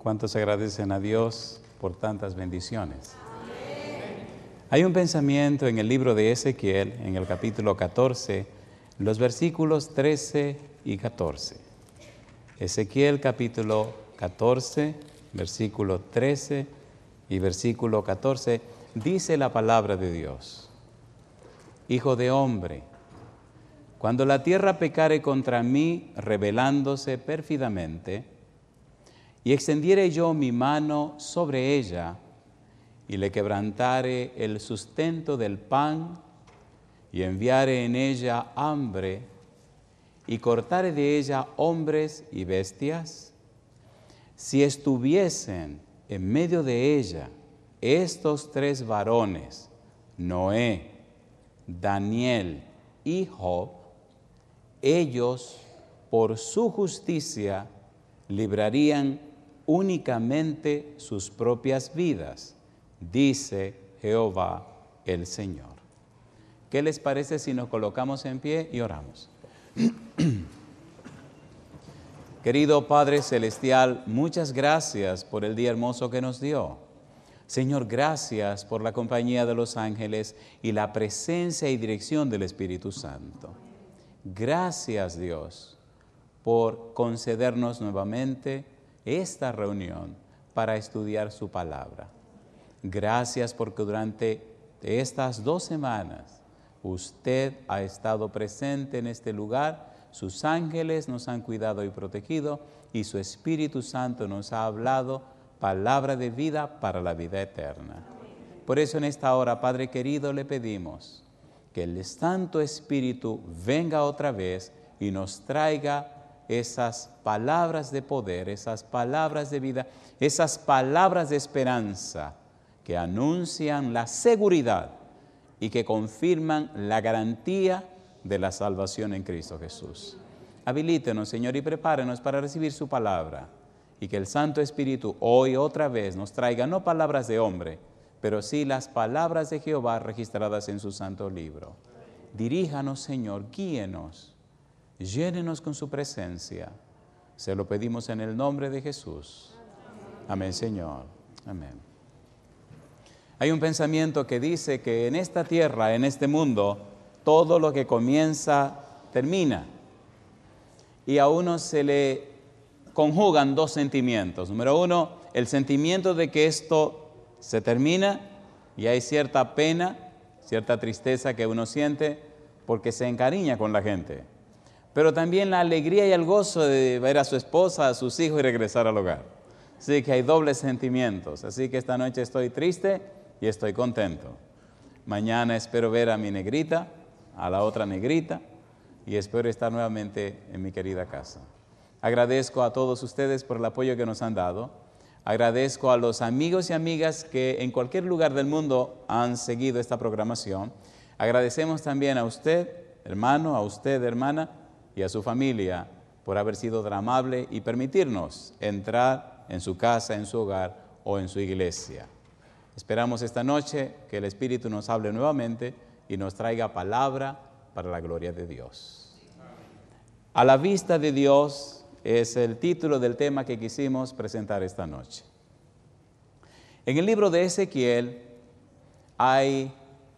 ¿Cuántos agradecen a Dios por tantas bendiciones? Amén. Hay un pensamiento en el libro de Ezequiel, en el capítulo 14, los versículos 13 y 14. Ezequiel capítulo 14, versículo 13 y versículo 14, dice la palabra de Dios: Hijo de hombre, cuando la tierra pecare contra mí, rebelándose pérfidamente, y extendiere yo mi mano sobre ella, y le quebrantare el sustento del pan, y enviare en ella hambre, y cortare de ella hombres y bestias, si estuviesen en medio de ella estos tres varones, Noé, Daniel y Job, ellos por su justicia librarían únicamente sus propias vidas, dice Jehová el Señor. ¿Qué les parece si nos colocamos en pie y oramos? Querido Padre Celestial, muchas gracias por el día hermoso que nos dio. Señor, gracias por la compañía de los ángeles y la presencia y dirección del Espíritu Santo. Gracias, Dios, por concedernos nuevamente esta reunión para estudiar su palabra. Gracias porque durante estas 2 semanas usted ha estado presente en este lugar, sus ángeles nos han cuidado y protegido y su Espíritu Santo nos ha hablado palabra de vida para la vida eterna. Por eso en esta hora, Padre querido, le pedimos que el Santo Espíritu venga otra vez y nos traiga esas palabras de poder, esas palabras de vida, esas palabras de esperanza que anuncian la seguridad y que confirman la garantía de la salvación en Cristo Jesús. Habilítenos, Señor, y prepárenos para recibir su palabra y que el Santo Espíritu hoy otra vez nos traiga no palabras de hombre, pero sí las palabras de Jehová registradas en su santo libro. Diríjanos, Señor, guíenos, llénenos con su presencia. Se lo pedimos en el nombre de Jesús. Amén, Señor. Amén. Hay un pensamiento que dice que en esta tierra, en este mundo, todo lo que comienza, termina. Y a uno se le conjugan 2 sentimientos. Número 1, el sentimiento de que esto se termina y hay cierta pena, cierta tristeza que uno siente porque se encariña con la gente. Pero también la alegría y el gozo de ver a su esposa, a sus hijos y regresar al hogar. Así que hay dobles sentimientos. Así que esta noche estoy triste y estoy contento. Mañana espero ver a mi negrita, a la otra negrita, y espero estar nuevamente en mi querida casa. Agradezco a todos ustedes por el apoyo que nos han dado. Agradezco a los amigos y amigas que en cualquier lugar del mundo han seguido esta programación. Agradecemos también a usted, hermano, a usted, hermana, y a su familia por haber sido tan amable y permitirnos entrar en su casa, en su hogar o en su iglesia. Esperamos esta noche que el Espíritu nos hable nuevamente y nos traiga palabra para la gloria de Dios. A la vista de Dios es el título del tema que quisimos presentar esta noche. En el libro de Ezequiel hay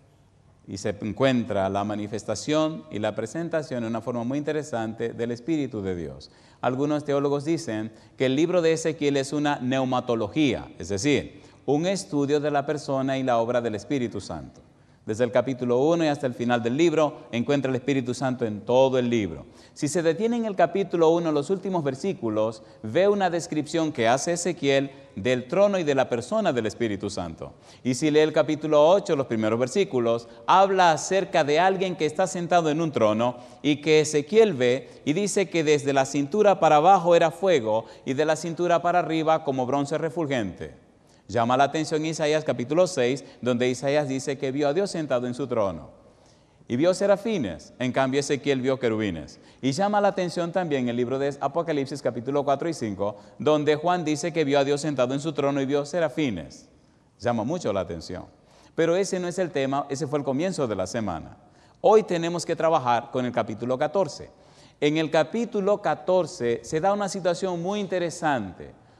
y se encuentra la manifestación y la presentación en una forma muy interesante del Espíritu de Dios. Algunos teólogos dicen que el libro de Ezequiel es una neumatología, es decir, un estudio de la persona y la obra del Espíritu Santo. Desde el capítulo 1 y hasta el final del libro, encuentra el Espíritu Santo en todo el libro. Si se detiene en el capítulo 1, los últimos versículos, ve una descripción que hace Ezequiel del trono y de la persona del Espíritu Santo. Y si lee el capítulo 8, los primeros versículos, habla acerca de alguien que está sentado en un trono y que Ezequiel ve y dice que desde la cintura para abajo era fuego y de la cintura para arriba como bronce refulgente. Llama la atención Isaías capítulo 6, donde Isaías dice que vio a Dios sentado en su trono. Y vio serafines, en cambio Ezequiel vio querubines. Y llama la atención también el libro de Apocalipsis capítulo 4 y 5, donde Juan dice que vio a Dios sentado en su trono y vio serafines. Llama mucho la atención. Pero ese no es el tema, ese fue el comienzo de la semana. Hoy tenemos que trabajar con el capítulo 14. En el capítulo 14 se da una situación muy interesante.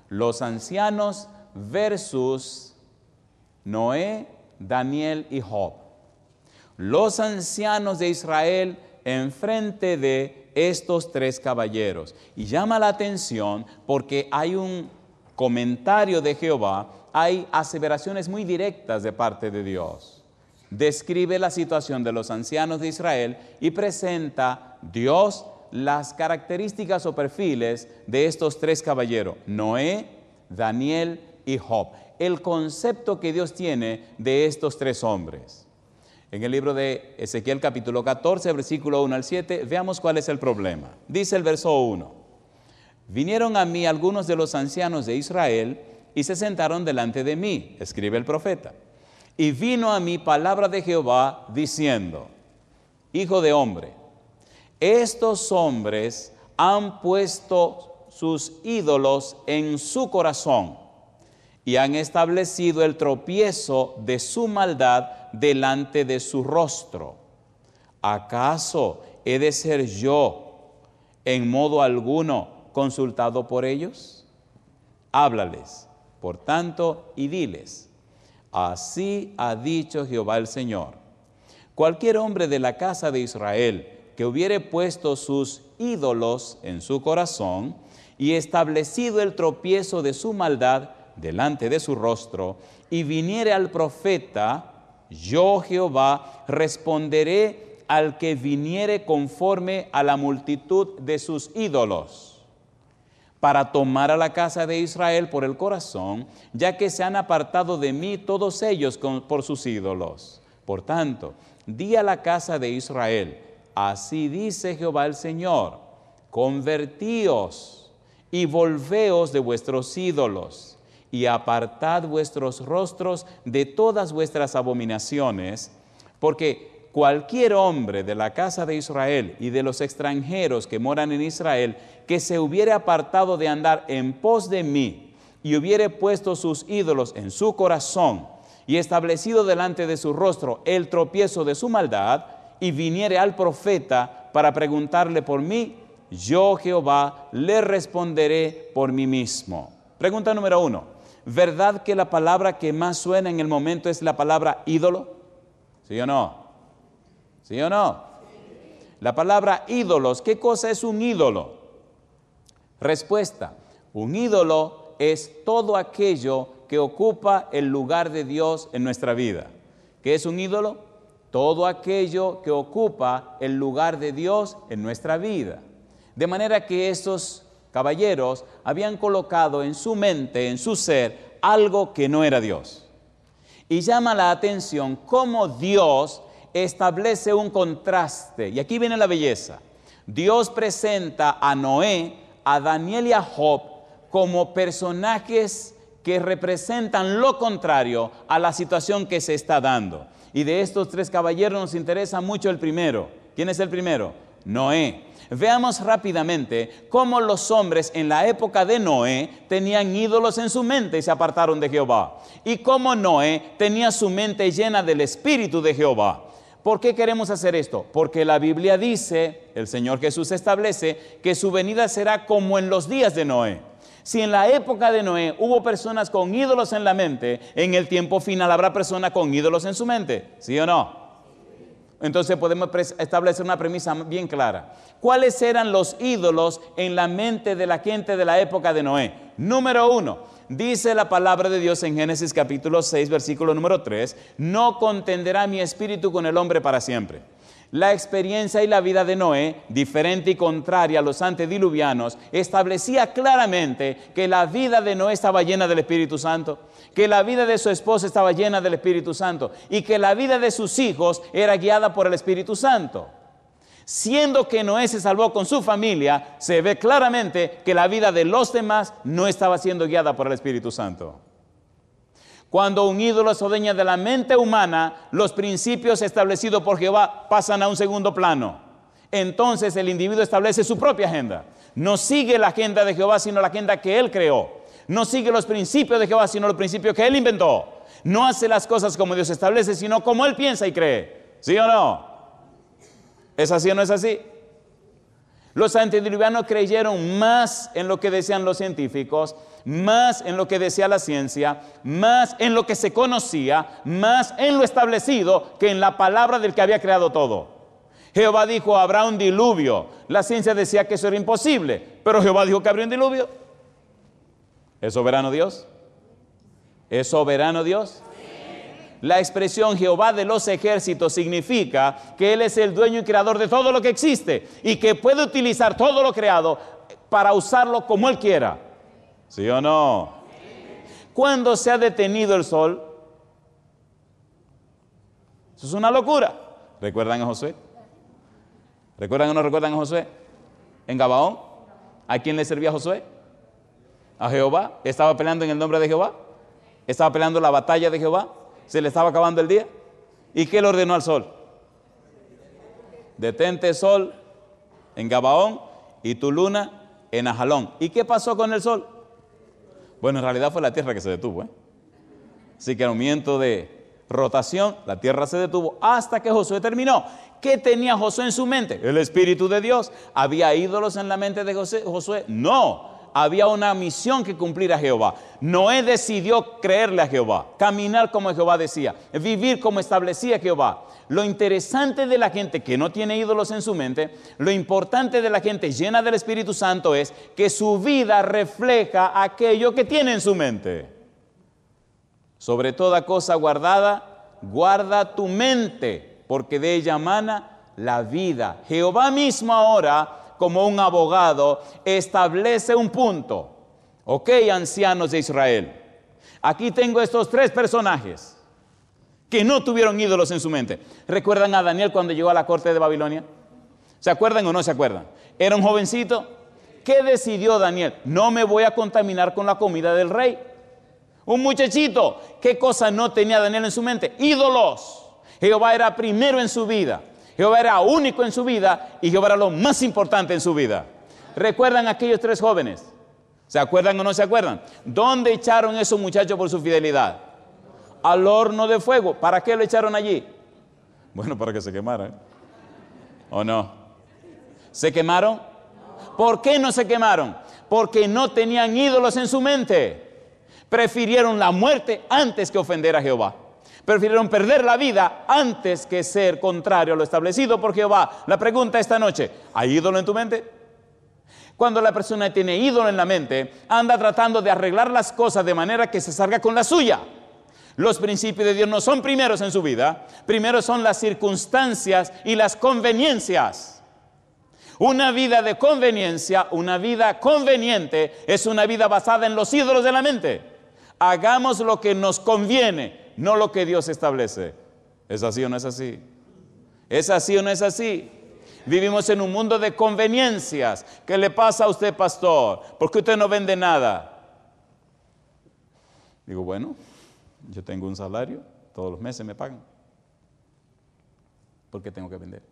Los ancianos versus Noé, Daniel y Job. Los ancianos de Israel enfrente de estos tres caballeros. Y llama la atención porque hay un comentario de Jehová, hay aseveraciones muy directas de parte de Dios. Describe la situación de los ancianos de Israel y presenta Dios las características o perfiles de estos tres caballeros, Noé, Daniel y Job. El concepto que Dios tiene de estos tres hombres. En el libro de Ezequiel capítulo 14, versículo 1 al 7, veamos cuál es el problema. Dice el verso 1, vinieron a mí algunos de los ancianos de Israel y se sentaron delante de mí, escribe el profeta. Y vino a mí palabra de Jehová diciendo, hijo de hombre, estos hombres han puesto sus ídolos en su corazón y han establecido el tropiezo de su maldad delante de su rostro. ¿Acaso he de ser yo en modo alguno consultado por ellos? Háblales, por tanto, y diles, así ha dicho Jehová el Señor. Cualquier hombre de la casa de Israel que hubiere puesto sus ídolos en su corazón y establecido el tropiezo de su maldad delante de su rostro, y viniere al profeta, yo Jehová responderé al que viniere conforme a la multitud de sus ídolos, para tomar a la casa de Israel por el corazón, ya que se han apartado de mí todos ellos por sus ídolos. Por tanto, di a la casa de Israel, así dice Jehová el Señor, convertíos y volveos de vuestros ídolos, y apartad vuestros rostros de todas vuestras abominaciones, porque cualquier hombre de la casa de Israel y de los extranjeros que moran en Israel, que se hubiere apartado de andar en pos de mí, y hubiere puesto sus ídolos en su corazón, y establecido delante de su rostro el tropiezo de su maldad, y viniere al profeta para preguntarle por mí, yo Jehová le responderé por mí mismo. Pregunta número 1. ¿Verdad que la palabra que más suena en el momento es la palabra ídolo? ¿Sí o no? ¿Sí o no? La palabra ídolos, ¿qué cosa es un ídolo? Respuesta, un ídolo es todo aquello que ocupa el lugar de Dios en nuestra vida. ¿Qué es un ídolo? Todo aquello que ocupa el lugar de Dios en nuestra vida. De manera que estos caballeros habían colocado en su mente, en su ser, algo que no era Dios. Y llama la atención cómo Dios establece un contraste. Y aquí viene la belleza. Dios presenta a Noé, a Daniel y a Job como personajes que representan lo contrario a la situación que se está dando. Y de estos tres caballeros nos interesa mucho el primero. ¿Quién es el primero? Noé. Veamos rápidamente cómo los hombres en la época de Noé tenían ídolos en su mente y se apartaron de Jehová. Y cómo Noé tenía su mente llena del Espíritu de Jehová. ¿Por qué queremos hacer esto? Porque la Biblia dice, el Señor Jesús establece, que su venida será como en los días de Noé. Si en la época de Noé hubo personas con ídolos en la mente, en el tiempo final habrá personas con ídolos en su mente. ¿Sí o no? Entonces podemos establecer una premisa bien clara. ¿Cuáles eran los ídolos en la mente de la gente de la época de Noé? Número 1, dice la palabra de Dios en Génesis capítulo 6, versículo número 3, no contenderá mi espíritu con el hombre para siempre. La experiencia y la vida de Noé, diferente y contraria a los antediluvianos, establecía claramente que la vida de Noé estaba llena del Espíritu Santo, que la vida de su esposa estaba llena del Espíritu Santo y que la vida de sus hijos era guiada por el Espíritu Santo. Siendo que Noé se salvó con su familia, se ve claramente que la vida de los demás no estaba siendo guiada por el Espíritu Santo. Cuando un ídolo se adueña de la mente humana, los principios establecidos por Jehová pasan a un segundo plano. Entonces el individuo establece su propia agenda. No sigue la agenda de Jehová, sino la agenda que él creó. No sigue los principios de Jehová, sino los principios que él inventó. No hace las cosas como Dios establece, sino como él piensa y cree. ¿Sí o no? ¿Es así o no es así? Los antediluvianos creyeron más en lo que decían los científicos más en lo que decía la ciencia, más en lo que se conocía, más en lo establecido que en la palabra del que había creado todo. Jehová dijo, habrá un diluvio. La ciencia decía que eso era imposible, pero Jehová dijo que habría un diluvio. ¿Es soberano Dios? ¿Es soberano Dios? La expresión Jehová de los ejércitos significa que Él es el dueño y creador de todo lo que existe y que puede utilizar todo lo creado para usarlo como Él quiera. ¿Sí o no? ¿Cuándo se ha detenido el sol? Eso es una locura. ¿Recuerdan a Josué? ¿Recuerdan o no recuerdan a Josué? En Gabaón. ¿A quién le servía Josué? A Jehová. ¿Estaba peleando en el nombre de Jehová? ¿Estaba peleando la batalla de Jehová? ¿Se le estaba acabando el día? ¿Y qué le ordenó al sol? Detente, sol, en Gabaón, y tu luna en Ajalón. ¿Y qué pasó con el sol? Bueno, en realidad fue la tierra que se detuvo, Así que al momento de rotación, la tierra se detuvo hasta que Josué terminó. ¿Qué tenía Josué en su mente? El Espíritu de Dios. ¿Había ídolos en la mente de Josué? No. Había una misión que cumplir a Jehová. Noé decidió creerle a Jehová, caminar como Jehová decía, vivir como establecía Jehová. Lo interesante de la gente que no tiene ídolos en su mente, lo importante de la gente llena del Espíritu Santo es que su vida refleja aquello que tiene en su mente. Sobre toda cosa guardada, guarda tu mente, porque de ella mana la vida. Jehová mismo ahora, como un abogado, establece un punto. Ok, ancianos de Israel, aquí tengo estos tres personajes que no tuvieron ídolos en su mente. ¿Recuerdan a Daniel cuando llegó a la corte de Babilonia? ¿Se acuerdan o no se acuerdan? Era un jovencito. ¿Qué decidió Daniel? No me voy a contaminar con la comida del rey. Un muchachito. ¿Qué cosa no tenía Daniel en su mente? Ídolos. Jehová era primero en su vida. Jehová era único en su vida y Jehová era lo más importante en su vida. ¿Recuerdan a aquellos tres jóvenes? ¿Se acuerdan o no se acuerdan? ¿Dónde echaron esos muchachos por su fidelidad? Al horno de fuego. ¿Para qué lo echaron allí? Bueno, para que se quemaran. ¿O no? ¿Se quemaron? ¿Por qué no se quemaron? Porque no tenían ídolos en su mente. Prefirieron la muerte antes que ofender a Jehová. Prefirieron perder la vida antes que ser contrario a lo establecido por Jehová. La pregunta esta noche, ¿hay ídolo en tu mente? Cuando la persona tiene ídolo en la mente, anda tratando de arreglar las cosas de manera que se salga con la suya. Los principios de Dios no son primeros en su vida. Primero son las circunstancias y las conveniencias. Una vida de conveniencia, una vida conveniente, es una vida basada en los ídolos de la mente. Hagamos lo que nos conviene, no lo que Dios establece. ¿Es así o no es así? ¿Es así o no es así? Vivimos en un mundo de conveniencias. ¿Qué le pasa a usted, pastor? ¿Por qué usted no vende nada? Digo, bueno, yo tengo un salario, todos los meses me pagan. ¿Por qué tengo que vender?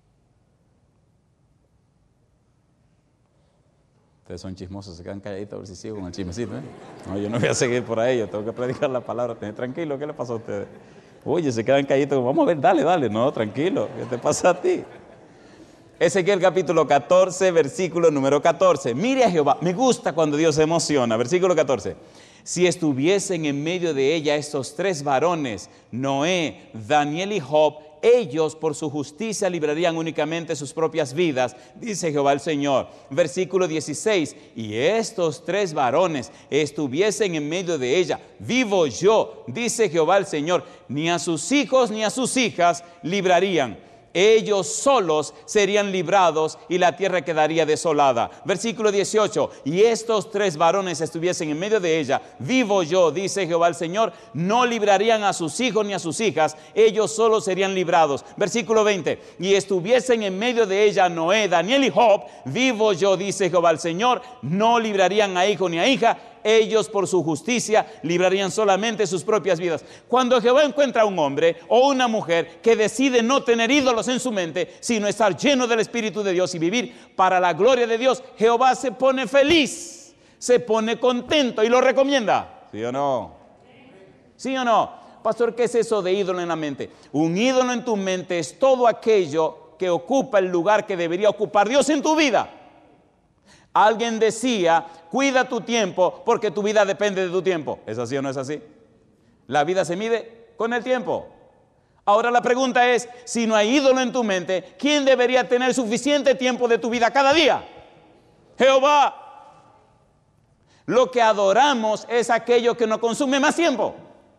Ustedes son chismosos, se quedan calladitos a ver si sigo con el chismecito, No, yo no voy a seguir por ahí, yo tengo que predicar la palabra. Tranquilo, ¿qué le pasa a ustedes? Oye, se quedan calladitos, vamos a ver, dale, no, tranquilo, ¿qué te pasa a ti? Ezequiel capítulo 14, versículo número 14. Mire a Jehová, me gusta cuando Dios se emociona, versículo 14. Si estuviesen en medio de ella estos tres varones, Noé, Daniel y Job, ellos por su justicia librarían únicamente sus propias vidas, dice Jehová el Señor. Versículo 16, y estos tres varones estuviesen en medio de ella, vivo yo, dice Jehová el Señor, ni a sus hijos ni a sus hijas librarían. Ellos solos serían librados y la tierra quedaría desolada. Versículo 18, y estos tres varones estuviesen en medio de ella, vivo yo, dice Jehová el Señor, no librarían a sus hijos ni a sus hijas, ellos solos serían librados. Versículo 20, y estuviesen en medio de ella Noé, Daniel y Job, vivo yo, dice Jehová el Señor, no librarían a hijo ni a hija, ellos por su justicia librarían solamente sus propias vidas. Cuando Jehová encuentra a un hombre o una mujer que decide no tener ídolos en su mente, sino estar lleno del Espíritu de Dios y vivir para la gloria de Dios, Jehová se pone feliz, se pone contento y lo recomienda. ¿Sí o no? ¿Sí o no? Pastor, ¿qué es eso de ídolo en la mente? Un ídolo en tu mente es todo aquello que ocupa el lugar que debería ocupar Dios en tu vida. Alguien decía, cuida tu tiempo porque tu vida depende de tu tiempo. ¿Es así o no es así? La vida se mide con el tiempo. Ahora la pregunta es, si no hay ídolo en tu mente, ¿quién debería tener suficiente tiempo de tu vida cada día? Jehová. Lo que adoramos es aquello que nos consume más tiempo.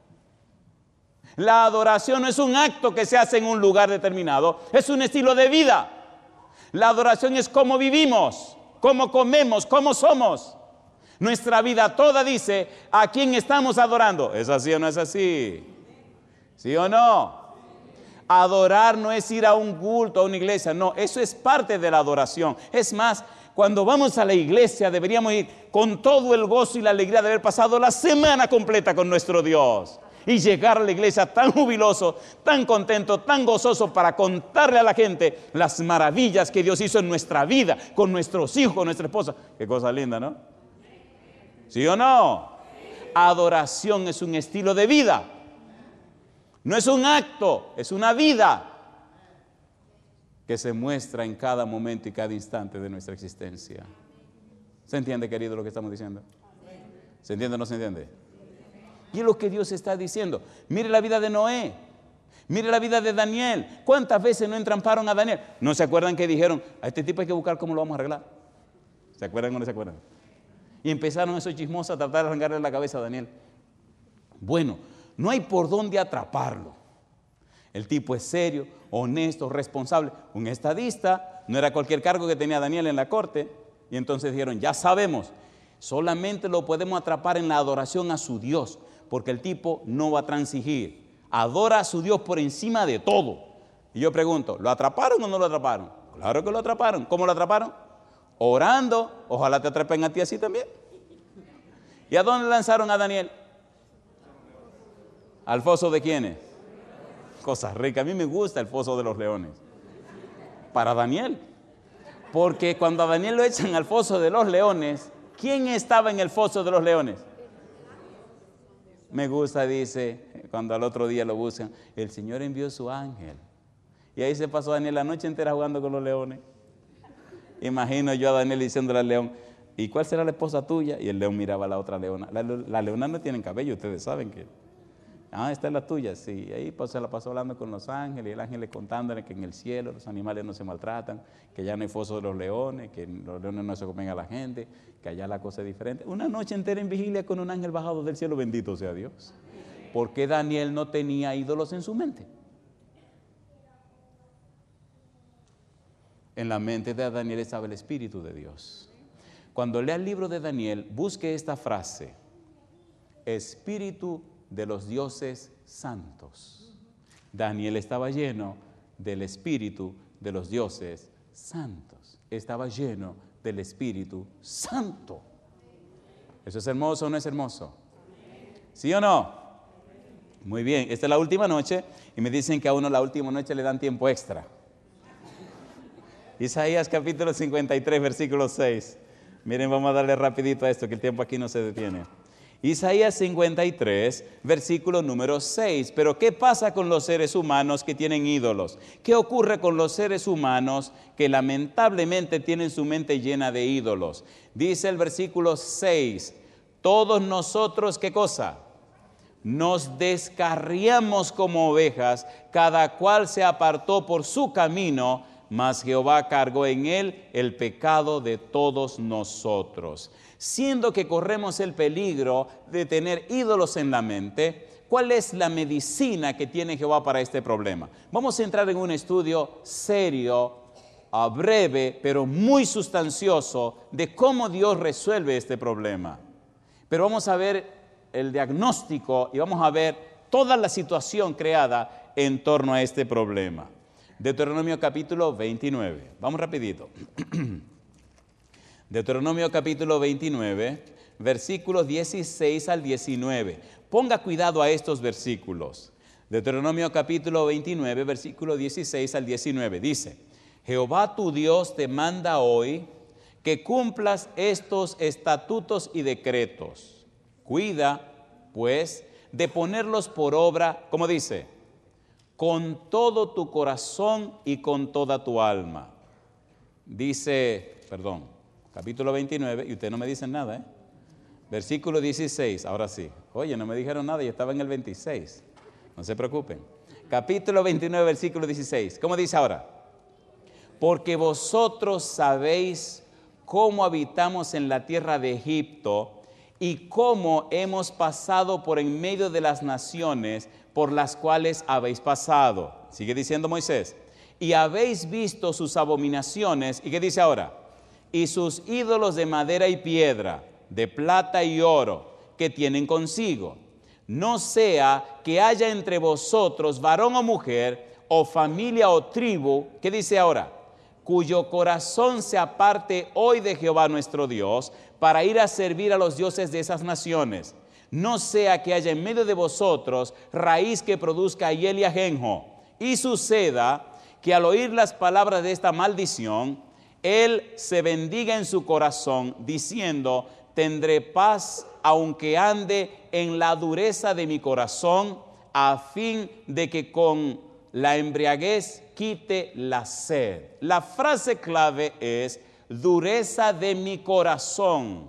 La adoración no es un acto que se hace en un lugar determinado, es un estilo de vida. La adoración es cómo vivimos, cómo comemos, cómo somos. Nuestra vida toda dice a quién estamos adorando. ¿Es así o no es así? ¿Sí o no? Adorar no es ir a un culto, a una iglesia, no, eso es parte de la adoración. Es más, cuando vamos a la iglesia deberíamos ir con todo el gozo y la alegría de haber pasado la semana completa con nuestro Dios. Y llegar a la iglesia tan jubiloso, tan contento, tan gozoso para contarle a la gente las maravillas que Dios hizo en nuestra vida, con nuestros hijos, con nuestra esposa. Qué cosa linda, ¿no? ¿Sí o no? Adoración es un estilo de vida. No es un acto, es una vida que se muestra en cada momento y cada instante de nuestra existencia. ¿Se entiende, querido, lo que estamos diciendo? ¿Se entiende o no se entiende? Y es lo que Dios está diciendo. Mire la vida de Noé. Mire la vida de Daniel. ¿Cuántas veces no entramparon a Daniel? ¿No se acuerdan que dijeron, a este tipo hay que buscar cómo lo vamos a arreglar? ¿Se acuerdan o no se acuerdan? Y empezaron esos chismosos a tratar de arrancarle la cabeza a Daniel. Bueno, no hay por dónde atraparlo. El tipo es serio, honesto, responsable. Un estadista, no era cualquier cargo que tenía Daniel en la corte. Y entonces dijeron, ya sabemos, solamente lo podemos atrapar en la adoración a su Dios, porque el tipo no va a transigir. Adora a su Dios por encima de todo. Y yo pregunto, ¿lo atraparon o no lo atraparon? Claro que lo atraparon. ¿Cómo lo atraparon? Orando. Ojalá te atrapen a ti así también. ¿Y a dónde lanzaron a Daniel? ¿Al foso de quiénes? Cosa rica. A mí me gusta el foso de los leones. Para Daniel. Porque cuando a Daniel lo echan al foso de los leones, ¿quién estaba en el foso de los leones? Me gusta, dice, cuando al otro día lo buscan, el Señor envió su ángel. Y ahí se pasó Daniel la noche entera jugando con los leones. Imagino yo a Daniel diciéndole al león, ¿y cuál será la esposa tuya? Y el león miraba a la otra leona. Las leonas no tienen cabello, ustedes saben que. Esta es la tuya, sí. Ahí pues se la pasó hablando con los ángeles, y el ángel le contándole que en el cielo los animales no se maltratan, que ya no hay foso de los leones, que los leones no se comen a la gente, que allá la cosa es diferente. Una noche entera en vigilia con un ángel bajado del cielo, bendito sea Dios. Porque Daniel no tenía ídolos en su mente. En la mente de Daniel estaba el Espíritu de Dios. Cuando lea el libro de Daniel, busque esta frase: Espíritu de los dioses santos. Daniel estaba lleno del Espíritu de los dioses santos. Estaba lleno del Espíritu Santo. ¿Eso es hermoso o no es hermoso? ¿Sí o no? Muy bien, esta es la última noche y me dicen que a uno la última noche le dan tiempo extra. Isaías capítulo 53, versículo 6. Miren, vamos a darle rapidito a esto, que el tiempo aquí no se detiene. Isaías 53, versículo número 6. Pero ¿qué pasa con los seres humanos que tienen ídolos? ¿Qué ocurre con los seres humanos que lamentablemente tienen su mente llena de ídolos? Dice el versículo 6, todos nosotros, ¿qué cosa? Nos descarriamos como ovejas, cada cual se apartó por su camino, mas Jehová cargó en él el pecado de todos nosotros. Siendo que corremos el peligro de tener ídolos en la mente, ¿cuál es la medicina que tiene Jehová para este problema? Vamos a entrar en un estudio serio, breve, pero muy sustancioso de cómo Dios resuelve este problema. Pero vamos a ver el diagnóstico y vamos a ver toda la situación creada en torno a este problema. Deuteronomio capítulo 29. Vamos rapidito. Deuteronomio capítulo 29, versículos 16 al 19. Ponga cuidado a estos versículos. Deuteronomio capítulo 29, versículo 16 al 19. Dice, Jehová tu Dios te manda hoy que cumplas estos estatutos y decretos. Cuida, pues, de ponerlos por obra, como dice, con todo tu corazón y con toda tu alma. Dice, capítulo 29, y ustedes no me dicen nada, ¿eh? Versículo 16, ahora sí. Oye, no me dijeron nada, yo estaba en el 26. No se preocupen. Capítulo 29, versículo 16. ¿Cómo dice ahora? Porque vosotros sabéis cómo habitamos en la tierra de Egipto y cómo hemos pasado por en medio de las naciones por las cuales habéis pasado. Sigue diciendo Moisés. Y habéis visto sus abominaciones. ¿Y qué dice ahora? Y sus ídolos de madera y piedra, de plata y oro, que tienen consigo. No sea que haya entre vosotros varón o mujer, o familia o tribu, ¿qué dice ahora? Cuyo corazón se aparte hoy de Jehová nuestro Dios, para ir a servir a los dioses de esas naciones. No sea que haya en medio de vosotros raíz que produzca hiel y ajenjo. Y suceda que al oír las palabras de esta maldición, él se bendiga en su corazón, diciendo: tendré paz aunque ande en la dureza de mi corazón, a fin de que con la embriaguez quite la sed. La frase clave es dureza de mi corazón.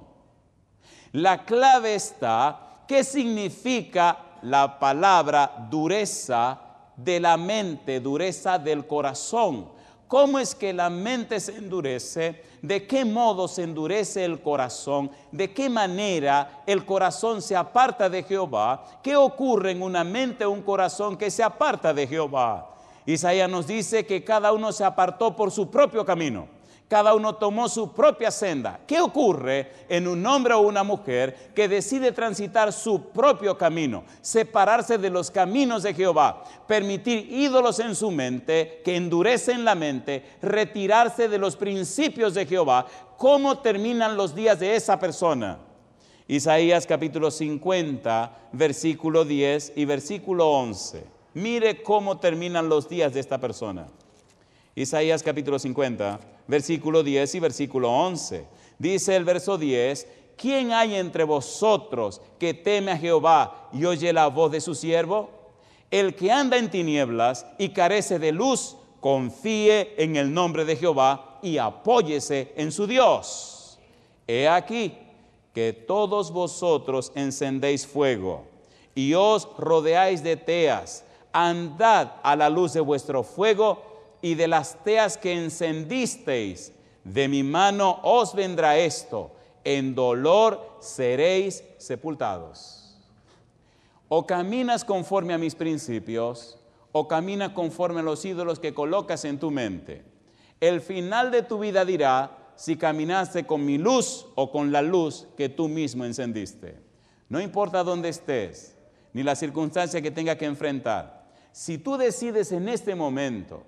La clave está, ¿qué significa la palabra dureza de la mente, dureza del corazón? ¿Cómo es que la mente se endurece? ¿De qué modo se endurece el corazón? ¿De qué manera el corazón se aparta de Jehová? ¿Qué ocurre en una mente o un corazón que se aparta de Jehová? Isaías nos dice que cada uno se apartó por su propio camino. Cada uno tomó su propia senda. ¿Qué ocurre en un hombre o una mujer que decide transitar su propio camino? Separarse de los caminos de Jehová, permitir ídolos en su mente que endurecen la mente, retirarse de los principios de Jehová. ¿Cómo terminan los días de esa persona? Isaías capítulo 50, versículo 10 y versículo 11. Mire cómo terminan los días de esta persona. Isaías capítulo 50, versículo 10 y versículo 11. Dice el verso 10: ¿quién hay entre vosotros que teme a Jehová y oye la voz de su siervo? El que anda en tinieblas y carece de luz, confíe en el nombre de Jehová y apóyese en su Dios. He aquí que todos vosotros encendéis fuego y os rodeáis de teas. Andad a la luz de vuestro fuego y de las teas que encendisteis. De mi mano os vendrá esto, en dolor seréis sepultados. O caminas conforme a mis principios, o caminas conforme a los ídolos que colocas en tu mente. El final de tu vida dirá si caminaste con mi luz o con la luz que tú mismo encendiste. No importa dónde estés, ni la circunstancia que tengas que enfrentar. Si tú decides en este momento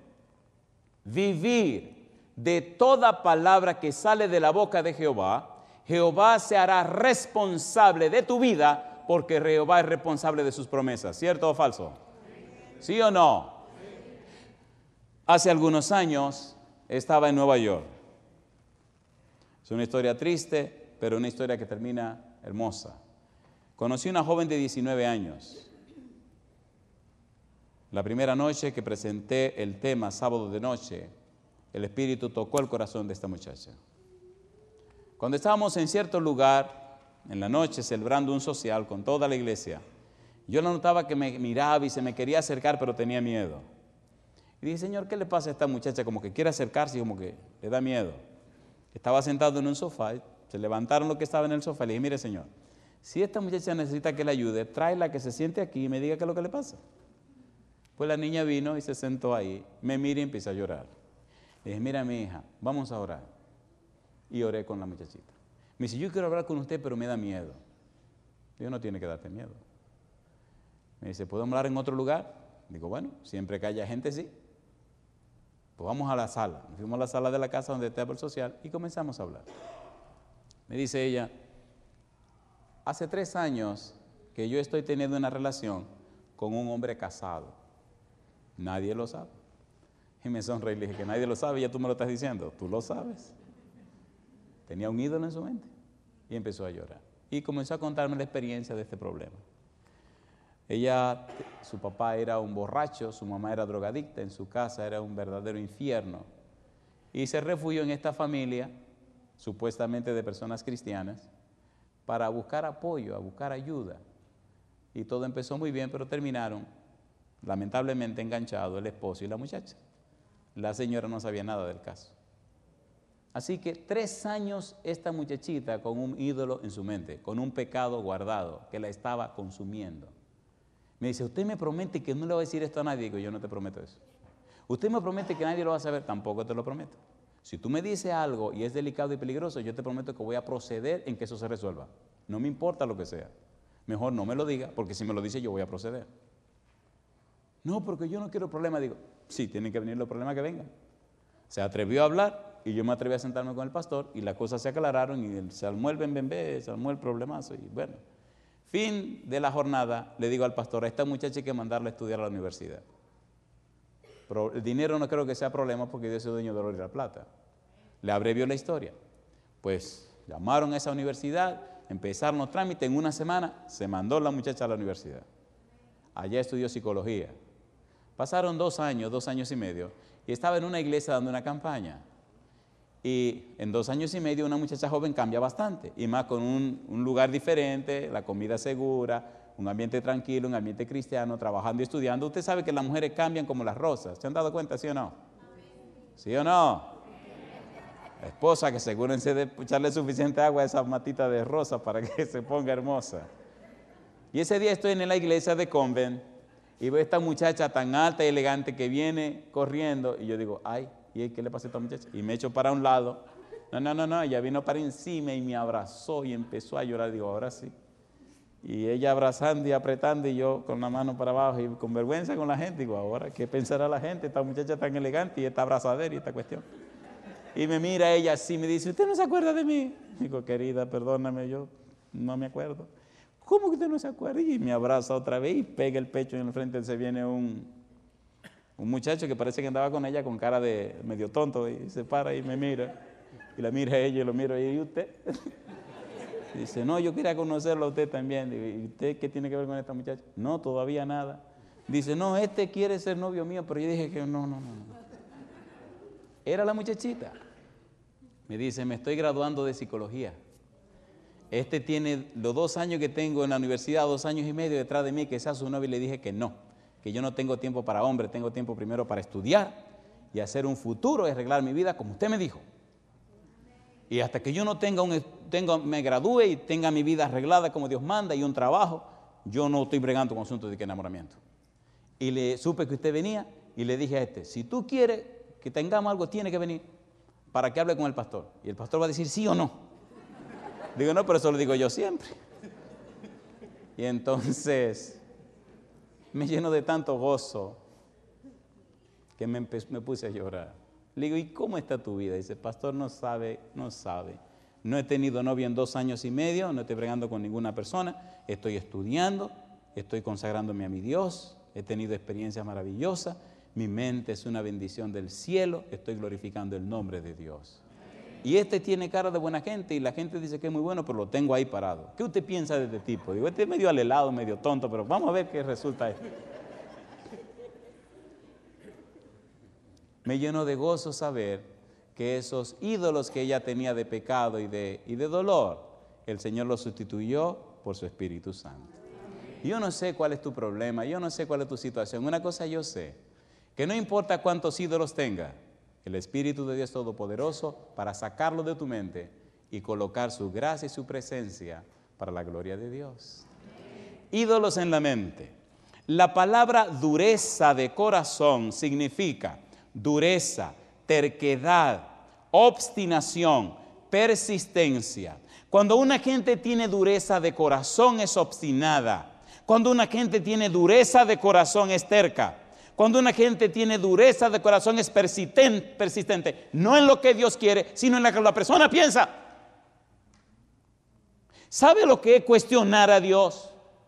vivir de toda palabra que sale de la boca de Jehová, Jehová se hará responsable de tu vida, porque Jehová es responsable de sus promesas. ¿Cierto o falso? ¿Sí o no? Hace algunos años estaba en Nueva York. Es una historia triste, pero una historia que termina hermosa. Conocí una joven de 19 años. La primera noche que presenté el tema, sábado de noche, el Espíritu tocó el corazón de esta muchacha. Cuando estábamos en cierto lugar, en la noche, celebrando un social con toda la iglesia, yo la notaba que me miraba y se me quería acercar, pero tenía miedo. Y dije: Señor, ¿qué le pasa a esta muchacha? Como que quiere acercarse y como que le da miedo. Estaba sentado en un sofá, se levantaron los que estaban en el sofá y le dije: mire, Señor, si esta muchacha necesita que le ayude, tráela que se siente aquí y me diga qué es lo que le pasa. Pues la niña vino y se sentó ahí, me mira y empieza a llorar. Le dije: mira, mi hija, vamos a orar. Y oré con la muchachita. Me dice: yo quiero hablar con usted, pero me da miedo. Digo: no tiene que darte miedo. Me dice: ¿podemos hablar en otro lugar? Digo: bueno, siempre que haya gente, sí. Pues vamos a la sala. Fuimos a la sala de la casa donde estaba el social y comenzamos a hablar. Me dice ella: hace 3 años que yo estoy teniendo una relación con un hombre casado. Nadie lo sabe. Y me sonreí y le dije: que nadie lo sabe, ya tú me lo estás diciendo. Tú lo sabes. Tenía un ídolo en su mente. Y empezó a llorar. Y comenzó a contarme la experiencia de este problema. Ella, su papá era un borracho, su mamá era drogadicta, en su casa era un verdadero infierno. Y se refugió en esta familia supuestamente de personas cristianas, para buscar apoyo, a buscar ayuda. Y todo empezó muy bien, pero terminaron lamentablemente enganchados el esposo y la muchacha. La señora no sabía nada del caso. Así que 3 años esta muchachita con un ídolo en su mente, con un pecado guardado que la estaba consumiendo. Me dice, usted me promete que no le va a decir esto a nadie. Digo, yo no te prometo eso. Usted me promete que nadie lo va a saber. Tampoco te lo prometo. Si tú me dices algo y es delicado y peligroso, yo te prometo que voy a proceder en que eso se resuelva. No me importa lo que sea. Mejor no me lo diga, porque si me lo dice yo voy a proceder. No, porque yo no quiero problemas. Digo, sí, tienen que venir los problemas que vengan. Se atrevió a hablar y yo me atreví a sentarme con el pastor y las cosas se aclararon y se armó el bembembé, se armó el problemazo y bueno. Fin de la jornada, le digo al pastor, a esta muchacha hay que mandarla a estudiar a la universidad. Pero el dinero no creo que sea problema porque Dios es dueño del oro y la plata. Le abrevió la historia. Pues llamaron a esa universidad, empezaron los trámites, en una semana se mandó la muchacha a la universidad. Allá estudió psicología. Pasaron 2 años, 2 años y medio, y estaba en una iglesia dando una campaña. Y en 2 años y medio una muchacha joven cambia bastante, y más con un lugar diferente, la comida segura, un ambiente tranquilo, un ambiente cristiano, trabajando y estudiando. Usted sabe que las mujeres cambian como las rosas. ¿Se han dado cuenta, sí o no? ¿Sí o no? La esposa, que asegúrense de echarle suficiente agua a esa matita de rosa para que se ponga hermosa. Y ese día estoy en la iglesia de Convent y veo a esta muchacha tan alta y elegante que viene corriendo y yo digo, ay, ¿y qué le pasa a esta muchacha? Y me echo para un lado. No, ella vino para encima y me abrazó y empezó a llorar. Digo, ahora sí. Y ella abrazando y apretando y yo con la mano para abajo y con vergüenza con la gente. Digo, ahora, ¿qué pensará la gente? Esta muchacha tan elegante y esta abrazadera y esta cuestión. Y me mira ella así, me dice, ¿usted no se acuerda de mí? Digo, querida, perdóname, yo no me acuerdo. ¿Cómo que usted no se acuerda? Y me abraza otra vez y pega el pecho y en el frente se viene un muchacho que parece que andaba con ella con cara de medio tonto y se para y me mira. Y la mira a ella y lo miro y usted. Y dice, no, yo quería conocerlo a usted también. Digo, ¿y usted qué tiene que ver con esta muchacha? No, todavía nada. Dice, no, este quiere ser novio mío, pero yo dije que no. Era la muchachita. Me dice, me estoy graduando de psicología. Este tiene los 2 años que tengo en la universidad, 2 años y medio detrás de mí, que sea su novio, y le dije que no, que yo no tengo tiempo para hombre, tengo tiempo primero para estudiar y hacer un futuro y arreglar mi vida como usted me dijo. Y hasta que yo no me gradúe y tenga mi vida arreglada como Dios manda y un trabajo, yo no estoy bregando con asuntos de enamoramiento. Y le supe que usted venía y le dije a este, si tú quieres que tengamos algo, tiene que venir para que hable con el pastor. Y el pastor va a decir sí o no. Digo, no, pero eso lo digo yo siempre. Y entonces me lleno de tanto gozo que me puse a llorar. Le digo, ¿y cómo está tu vida? Dice, pastor, no sabe. No he tenido novia en 2 años y medio, no estoy bregando con ninguna persona, estoy estudiando, estoy consagrándome a mi Dios, he tenido experiencias maravillosas, mi mente es una bendición del cielo, estoy glorificando el nombre de Dios. Y este tiene cara de buena gente y la gente dice que es muy bueno, pero lo tengo ahí parado. ¿Qué usted piensa de este tipo? Digo, este es medio alelado, medio tonto, pero vamos a ver qué resulta esto. Me llenó de gozo saber que esos ídolos que ella tenía de pecado y de dolor, el Señor los sustituyó por su Espíritu Santo. Yo no sé cuál es tu problema, yo no sé cuál es tu situación. Una cosa yo sé, que no importa cuántos ídolos tenga, el Espíritu de Dios Todopoderoso para sacarlo de tu mente y colocar su gracia y su presencia para la gloria de Dios. Ídolos en la mente. La palabra dureza de corazón significa dureza, terquedad, obstinación, persistencia. Cuando una gente tiene dureza de corazón es obstinada. Cuando una gente tiene dureza de corazón es terca. Cuando una gente tiene dureza de corazón es persistente, no en lo que Dios quiere, sino en lo que la persona piensa. ¿Sabe lo que es cuestionar a Dios?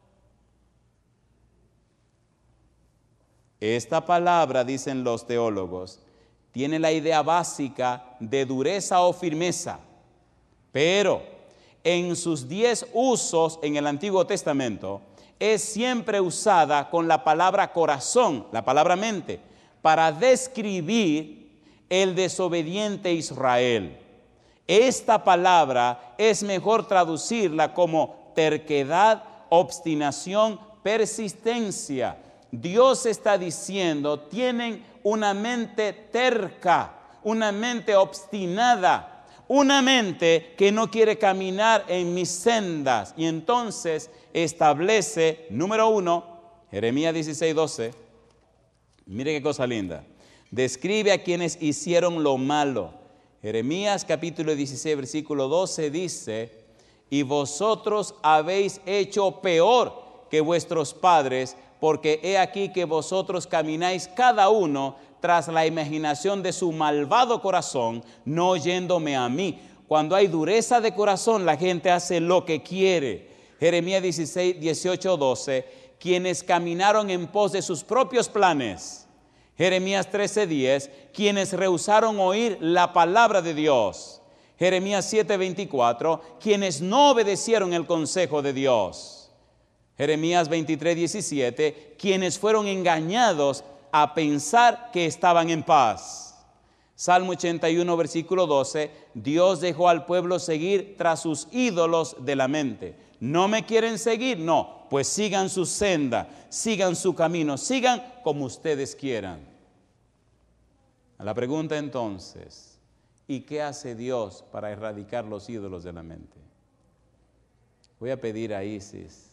Esta palabra, dicen los teólogos, tiene la idea básica de dureza o firmeza, pero en sus 10 usos en el Antiguo Testamento, es siempre usada con la palabra corazón, la palabra mente, para describir el desobediente Israel. Esta palabra es mejor traducirla como terquedad, obstinación, persistencia. Dios está diciendo, tienen una mente terca, una mente obstinada, una mente que no quiere caminar en mis sendas. Y entonces establece, número 1, Jeremías 16:12. Mire qué cosa linda. Describe a quienes hicieron lo malo. Jeremías capítulo 16, versículo 12 dice: y vosotros habéis hecho peor que vuestros padres, porque he aquí que vosotros camináis cada uno tras la imaginación de su malvado corazón, no oyéndome a mí. Cuando hay dureza de corazón, la gente hace lo que quiere. Jeremías 16, 18, 12, quienes caminaron en pos de sus propios planes. Jeremías 13, 10, quienes rehusaron oír la palabra de Dios. Jeremías 7, 24, quienes no obedecieron el consejo de Dios. Jeremías 23, 17, quienes fueron engañados a pensar que estaban en paz. Salmo 81, versículo 12, Dios dejó al pueblo seguir tras sus ídolos de la mente. ¿No me quieren seguir? No, pues sigan su senda, sigan su camino, sigan como ustedes quieran. A la pregunta entonces, ¿y qué hace Dios para erradicar los ídolos de la mente? Voy a pedir a Isis,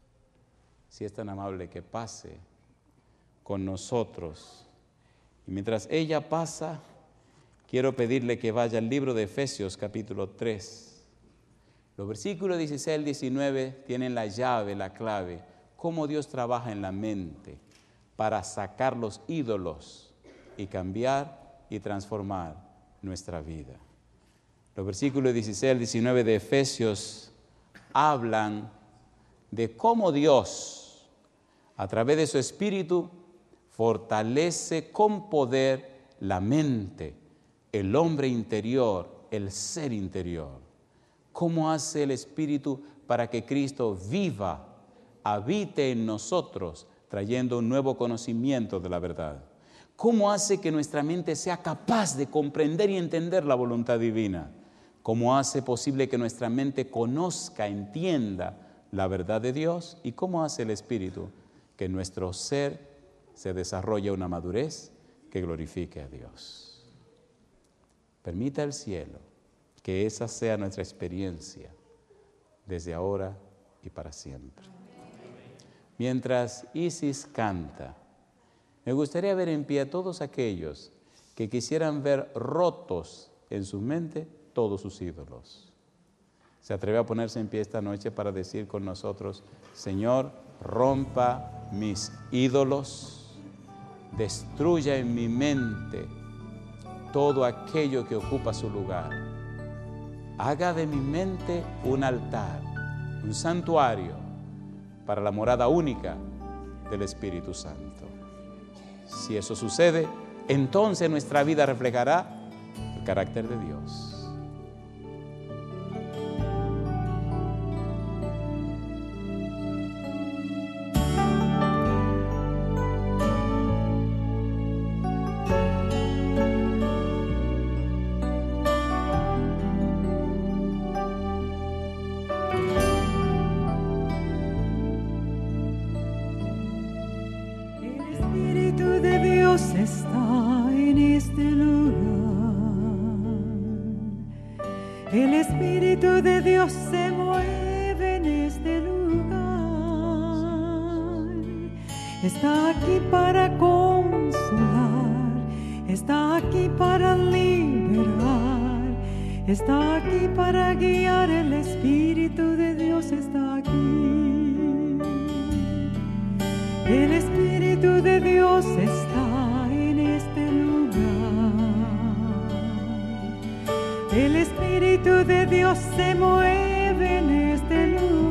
si es tan amable, que pase con nosotros. Y mientras ella pasa, quiero pedirle que vaya al libro de Efesios capítulo 3. Los versículos 16 al 19 tienen la llave, la clave, cómo Dios trabaja en la mente para sacar los ídolos y cambiar y transformar nuestra vida. Los versículos 16 al 19 de Efesios hablan de cómo Dios, a través de su Espíritu, fortalece con poder la mente, el hombre interior, el ser interior. ¿Cómo hace el Espíritu para que Cristo viva, habite en nosotros, trayendo un nuevo conocimiento de la verdad? ¿Cómo hace que nuestra mente sea capaz de comprender y entender la voluntad divina? ¿Cómo hace posible que nuestra mente conozca, entienda la verdad de Dios? ¿Y cómo hace el Espíritu que nuestro ser se desarrolle una madurez que glorifique a Dios? Permita el cielo que esa sea nuestra experiencia desde ahora y para siempre. Mientras Isis canta, me gustaría ver en pie a todos aquellos que quisieran ver rotos en su mente todos sus ídolos. ¿Se atreve a ponerse en pie esta noche para decir con nosotros: Señor, rompa mis ídolos, destruya en mi mente todo aquello que ocupa su lugar? Haga de mi mente un altar, un santuario para la morada única del Espíritu Santo. Si eso sucede, entonces nuestra vida reflejará el carácter de Dios. Está en este lugar. El Espíritu de Dios se mueve en este lugar. Está aquí para consolar, está aquí para liberar, está aquí para guiar. El Espíritu de Dios está aquí. El Espíritu de Dios está en este lugar. El Espíritu de Dios se mueve en este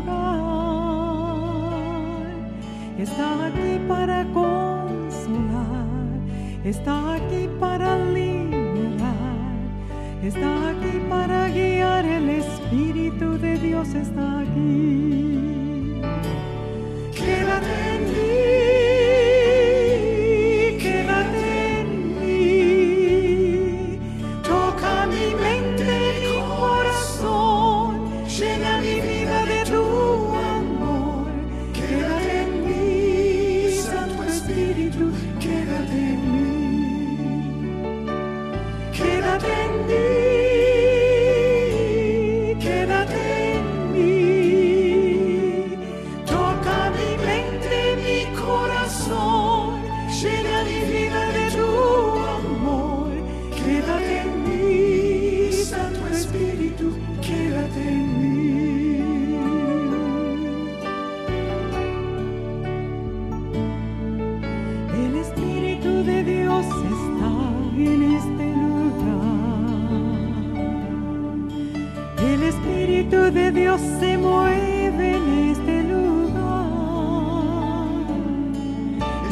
lugar. Está aquí para consolar, está aquí para liberar, está aquí para guiar. El Espíritu de Dios está aquí. Quédate en mí. Quédate en mí, toca mi mente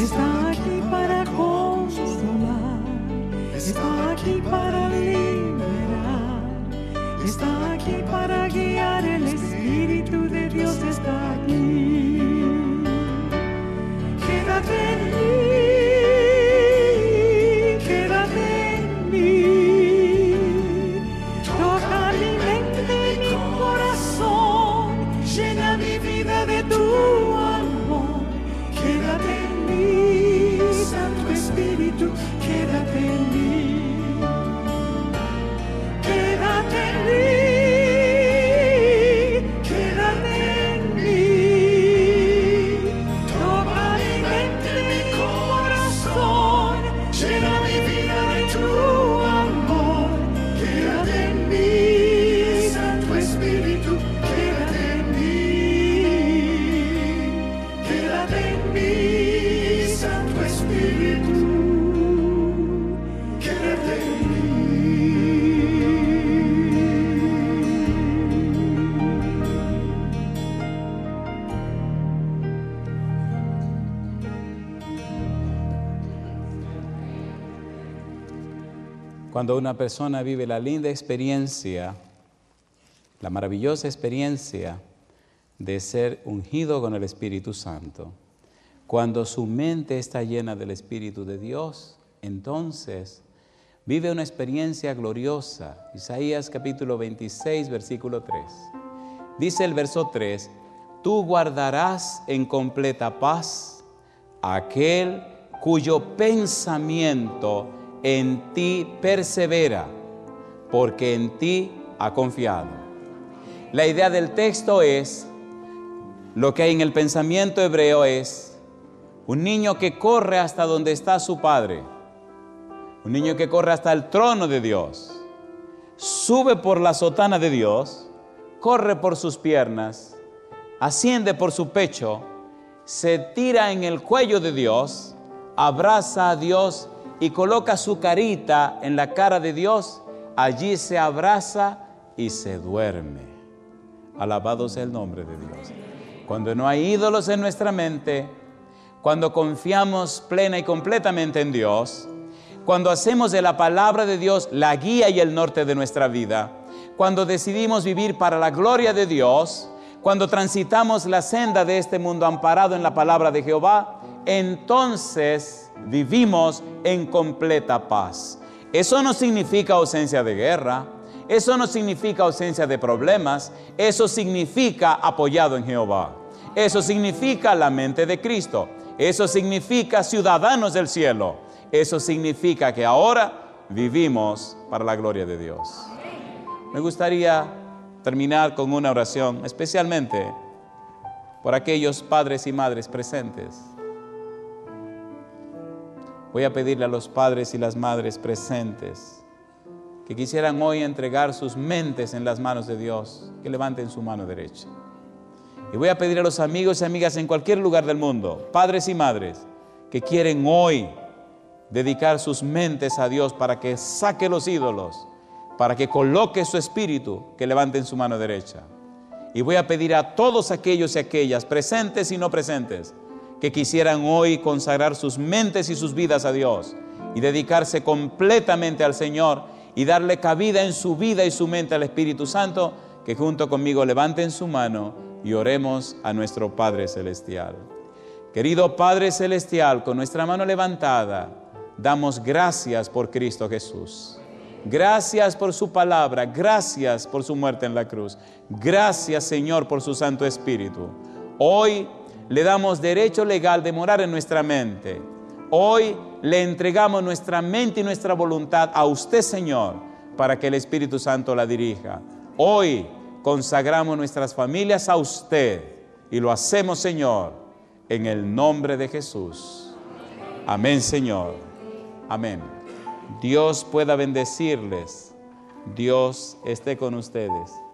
está aquí para consolar, está aquí para liberar, está aquí para guiar. El Espíritu de Dios está aquí. Quédate en mí, quédate en mí. Toca mi mente, mi corazón, llena mi vida de tu amor. Quédate en mí, Santo Espíritu, quédate en mí. Quédate en mí. Cuando una persona vive la linda experiencia, la maravillosa experiencia de ser ungido con el Espíritu Santo, cuando su mente está llena del Espíritu de Dios, entonces vive una experiencia gloriosa. Isaías capítulo 26, versículo 3. Dice el verso 3, tú guardarás en completa paz a aquel cuyo pensamiento en ti persevera, porque en ti ha confiado. La idea del texto es, lo que hay en el pensamiento hebreo es un niño que corre hasta donde está su padre, un niño que corre hasta el trono de Dios, sube por la sotana de Dios, corre por sus piernas, asciende por su pecho, se tira en el cuello de Dios, abraza a Dios y coloca su carita en la cara de Dios. Allí se abraza y se duerme. Alabado sea el nombre de Dios. Cuando no hay ídolos en nuestra mente, cuando confiamos plena y completamente en Dios, cuando hacemos de la palabra de Dios la guía y el norte de nuestra vida, cuando decidimos vivir para la gloria de Dios, cuando transitamos la senda de este mundo amparado en la palabra de Jehová, entonces vivimos en completa paz. Eso no significa ausencia de guerra, eso no significa ausencia de problemas, eso significa apoyado en Jehová. Eso significa la mente de Cristo, eso significa ciudadanos del cielo, eso significa que ahora vivimos para la gloria de Dios. Me gustaría terminar con una oración, especialmente por aquellos padres y madres presentes. Voy a pedirle a los padres y las madres presentes que quisieran hoy entregar sus mentes en las manos de Dios, que levanten su mano derecha. Y voy a pedir a los amigos y amigas en cualquier lugar del mundo, padres y madres, que quieren hoy dedicar sus mentes a Dios para que saque los ídolos, para que coloque su espíritu, que levanten su mano derecha. Y voy a pedir a todos aquellos y aquellas, presentes y no presentes, que quisieran hoy consagrar sus mentes y sus vidas a Dios y dedicarse completamente al Señor y darle cabida en su vida y su mente al Espíritu Santo, que junto conmigo levanten su mano y oremos a nuestro Padre Celestial. Querido Padre Celestial, con nuestra mano levantada, damos gracias por Cristo Jesús. Gracias por su palabra, gracias por su muerte en la cruz. Gracias, Señor, por su Santo Espíritu. Hoy le damos derecho legal de morar en nuestra mente. Hoy le entregamos nuestra mente y nuestra voluntad a usted, Señor, para que el Espíritu Santo la dirija. Hoy consagramos nuestras familias a usted y lo hacemos, Señor, en el nombre de Jesús. Amén, Señor. Amén. Dios pueda bendecirles. Dios esté con ustedes.